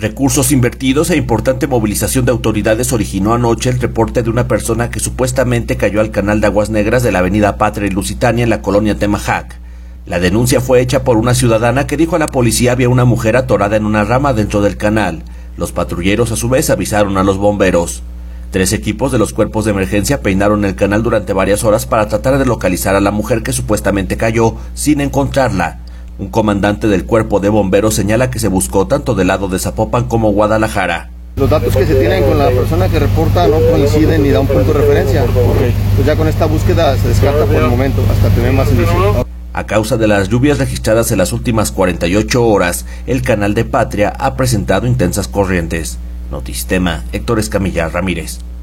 Recursos invertidos e importante movilización de autoridades originó anoche el reporte de una persona que supuestamente cayó al canal de aguas negras de la avenida Patria y Lusitania en la colonia Temajac. La denuncia fue hecha por una ciudadana que dijo a la policía había una mujer atorada en una rama dentro del canal. Los patrulleros a su vez avisaron a los bomberos. 3 equipos de los cuerpos de emergencia peinaron el canal durante varias horas para tratar de localizar a la mujer que supuestamente cayó sin encontrarla. Un comandante del cuerpo de bomberos señala que se buscó tanto del lado de Zapopan como Guadalajara. Los datos que se tienen con la persona que reporta no coinciden ni da un punto de referencia. Pues ya con esta búsqueda se descarta por el momento hasta tener más indicios. A causa de las lluvias registradas en las últimas 48 horas, el canal de Patria ha presentado intensas corrientes. Notistema, Héctor Escamilla Ramírez.